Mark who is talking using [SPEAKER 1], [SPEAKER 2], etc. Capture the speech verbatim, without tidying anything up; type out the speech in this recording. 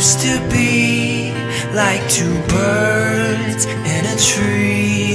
[SPEAKER 1] used to be like two birds in a tree.